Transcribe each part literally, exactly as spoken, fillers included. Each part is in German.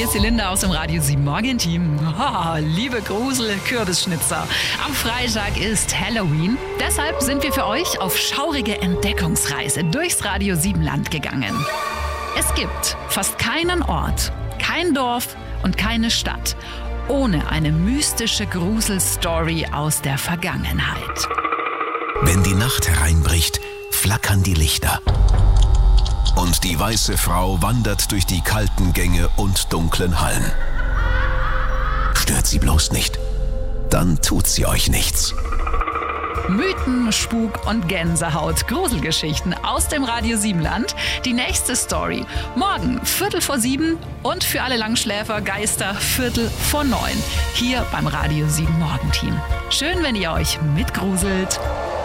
ist die Linda aus dem Radio sieben Morgenteam. Oh, liebe Grusel-Kürbisschnitzer, am Freitag ist Halloween. Deshalb sind wir für euch auf schaurige Entdeckungsreise durchs Radio sieben Land gegangen. Es gibt fast keinen Ort, kein Dorf und keine Stadt ohne eine mystische Gruselstory aus der Vergangenheit. Wenn die Nacht hereinbricht, flackern die Lichter. Und die weiße Frau wandert durch die kalten Gänge und dunklen Hallen. Stört sie bloß nicht. Dann tut sie euch nichts. Mythen, Spuk und Gänsehaut. Gruselgeschichten aus dem Radio sieben Land. Die nächste Story. Morgen Viertel vor sieben und für alle Langschläfer, Geister Viertel vor neun. Hier beim Radio sieben Morgenteam. Schön, wenn ihr euch mitgruselt.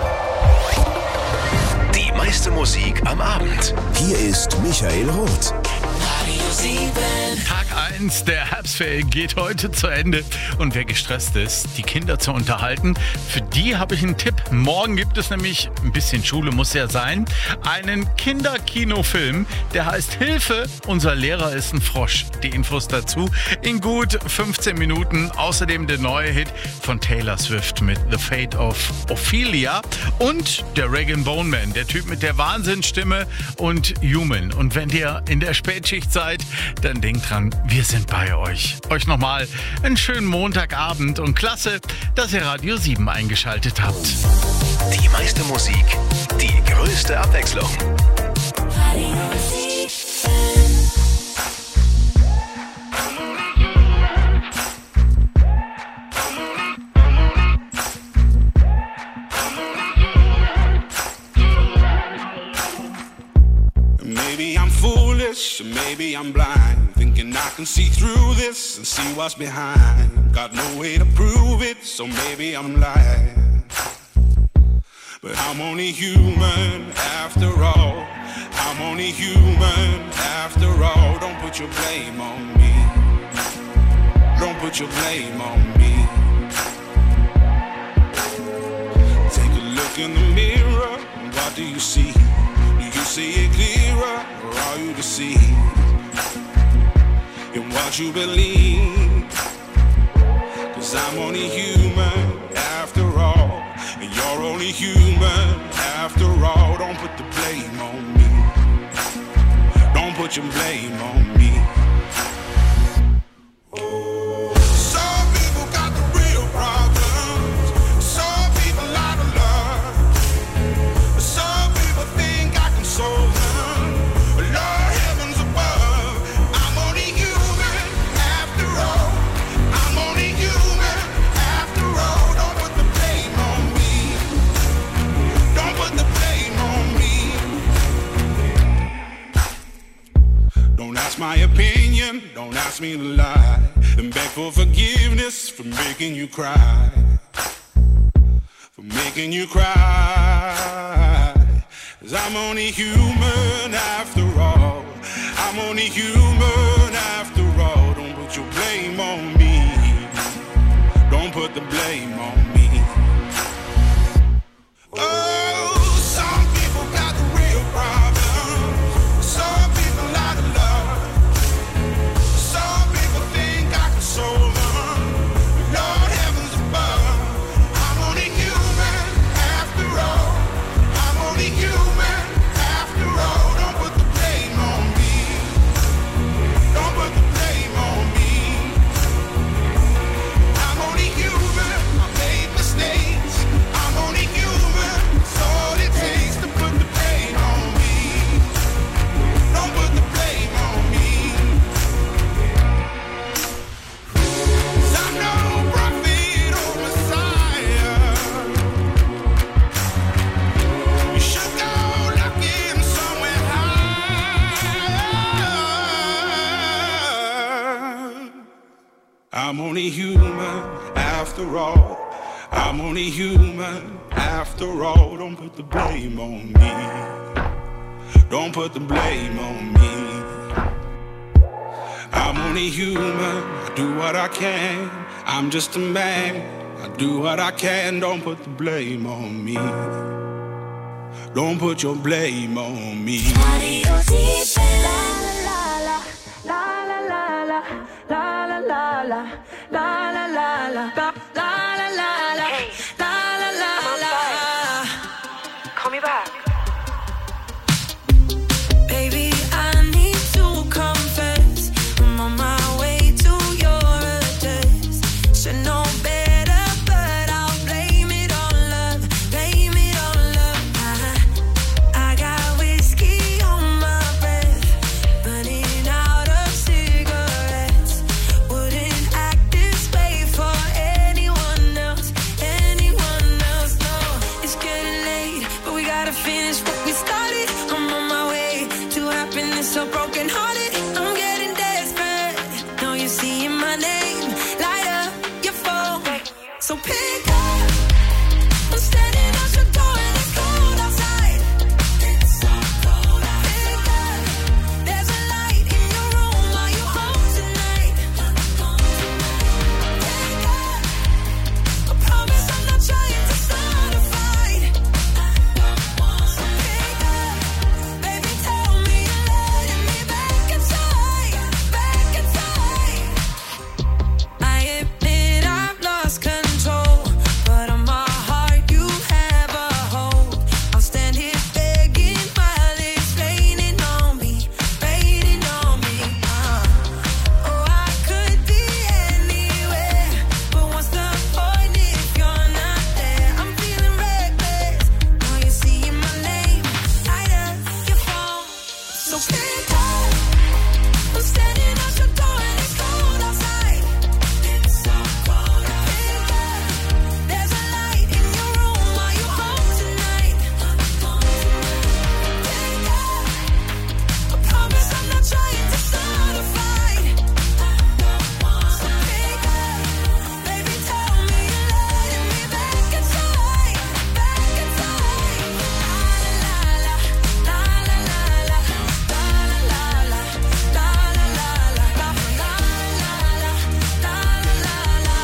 Die meiste Musik am Abend. Hier ist Michael Roth. Radio sieben. Tag eins der Herbstferie geht heute zu Ende. Und wer gestresst ist, die Kinder zu unterhalten, für die habe ich einen Tipp. Morgen gibt es nämlich, ein bisschen Schule muss ja sein, einen Kinderkinofilm, der heißt Hilfe, unser Lehrer ist ein Frosch. Die Infos dazu in gut fünfzehn Minuten. Außerdem der neue Hit von Taylor Swift mit The Fate of Ophelia und der Rag and Bone Man, der Typ mit der Wahnsinnsstimme und Human. Und wenn ihr in der Spätschicht seid, dann denkt dran, wir sind bei euch. Euch nochmal einen schönen Montagabend und klasse, dass ihr Radio sieben eingeschaltet habt. Die meiste Musik, die größte Abwechslung. Radio sieben. Maybe I'm foolish, maybe I'm blind, thinking I can see through this and see what's behind. Got no way to prove it, so maybe I'm lying. But I'm only human after all. I'm only human after all. Don't put your blame on me. Don't put your blame on me. Take a look in the mirror, what do you see? You see it clearer, or are you deceived in what you believe? Cause I'm only human after all, and you're only human after all. Don't put the blame on me. Don't put your blame on me. Some people got the real problems. Some people out of love. Some people think I can solve them. Lord, heavens above, I'm only human after all. I'm only human after all. Don't put the blame on me. Don't put the blame on me. Don't ask my opinion, don't ask me to lie, and beg for forgiveness for making you cry. For making you cry. Cause I'm only human after all. I'm only human after all. Don't put your blame on me. Don't put the blame on me. Oh, some people got the real problems. Some people out of love. Some people think I can solve them. Lord, heavens above, I'm only human after all. I'm only human after all. Don't put the blame on me. Don't put the blame on me. I'm only human. I made mistakes. I'm only human. It's all it takes to put the blame on me. Don't put the blame on me. 'Cause I'm no prophet or Messiah. You should go looking somewhere higher. I'm only human after all. I'm only human after all. Don't put the blame on me. Don't put the blame on me. I'm only human. I do what I can. I'm just a man. I do what I can. Don't put the blame on me. Don't put your blame on me. Radio sieben. La la la la la la la. la la la la, la la la la, la la la la, la la la la. Call me back. Baby, I need to confess, I'm on my way to your address. Should know better, but I'll blame it on love, blame it on love. I, I got whiskey on my breath, running out of cigarettes. Wouldn't act this way for anyone else, anyone else. No, it's getting late, but we gotta finish what we started. I'm on my way to happiness, so broken hearted. I'm getting desperate. Now you're seeing my name, light up your phone. So pick up. I'm standing at your door and it's cold outside. It's so cold outside. Pick up. There's a light in your room. Are you home tonight? Pick up. I promise I'm not trying to start a fight. So pick up. Baby, tell me you're letting me back inside, back inside. I admit I've lost control, but on my heart you have a hold. I'll stand here begging while it's raining on me, raining on me. Uh. Oh, I could be anywhere, but what's the point if you're not there? I'm feeling reckless. Now you're seeing my name, light up your phone. So pick up. I'm standing at your door and it's cold outside. It's so cold outside. Pick up. There's a light in your room. Are you home tonight? Pick up. I promise I'm not trying to start a fight. So pick up. Baby, tell me you're letting me back inside, back inside. La la la, la la la la, la la la la, la la la la, la la la la, la la la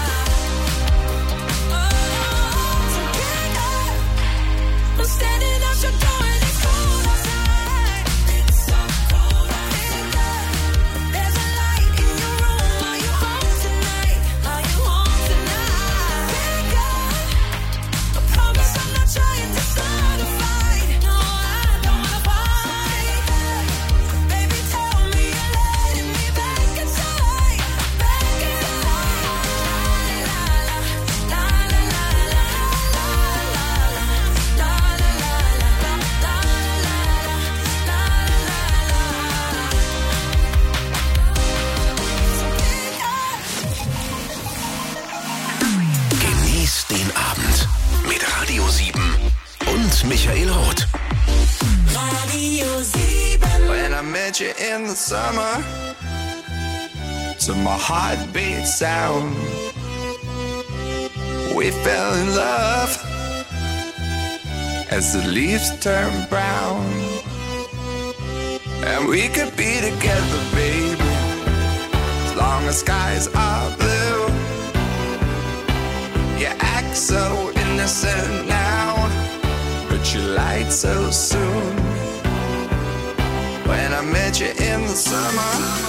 la. So pick up. I'm standing at your door and it's cold outside. It's so cold outside. Pick up. There's a light in your room. Are you home tonight? Are you home tonight? Pick up. I promise I'm not trying to start a fight. No, I don't wanna fight. Baby, tell me you're letting me back inside, back inside. La la la, la la la la, la la la, la la la la, la la la la. Genießt den Abend mit Radio sieben und Michael Roth. Radio sieben. When I met you in the summer, to my heartbeat sound, we fell in love as the leaves turn brown. And we could be together, baby, as long as skies are blue. You act so innocent now, but you lied so soon. When I met you in the summer,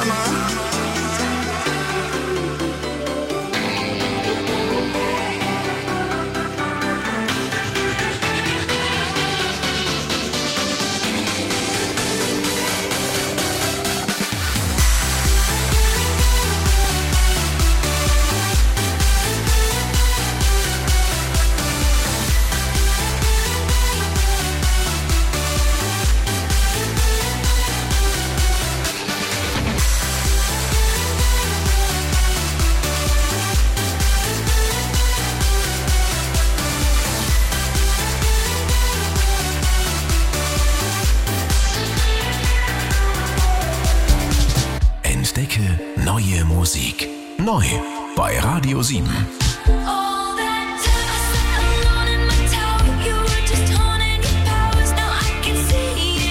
Entdecke neue Musik. Neu bei Radio sieben. All that time I sat alone in my tower, you were just honing your powers. Now I can see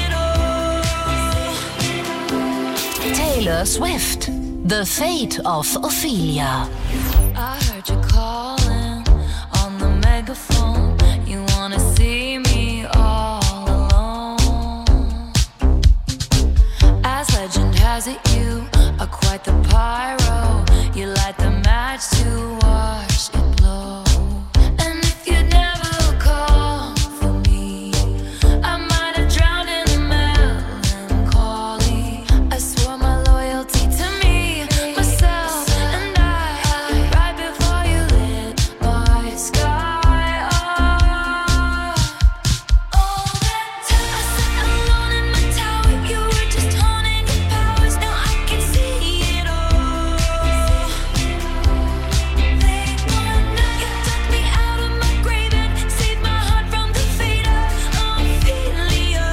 it all. Taylor Swift, The Fate of Ophelia. I heard you calling on the megaphone. You wanna see me all alone. As legend has it, you are quite the pyro. You light the match to watch it blow. And if you'd never called for me, I might have drowned in melancholy. I swore my loyalty to me, myself, and I. Right before you lit my sky up. All that time I sat alone in my tower, you were just honing your powers. Now I can see it all. They wanna, you took me out of my grave and saved my heart from the fate of Ophelia.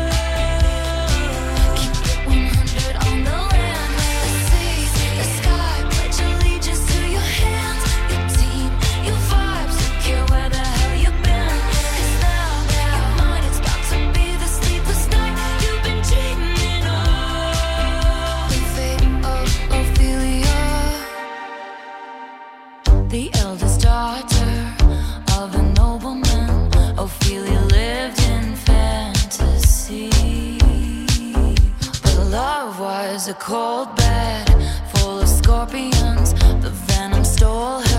Keep it one hundred on the land, the sea, the sky. Pledge allegiance to your hands, your team, your vibes. Don't care where the hell you've been. 'Cause now you're mine. It's about to be the sleepless night you've been dreaming of. The fate of Ophelia. The eldest daughter of a nobleman, Ophelia lived in fantasy. But love was a cold bed full of scorpions. The venom stole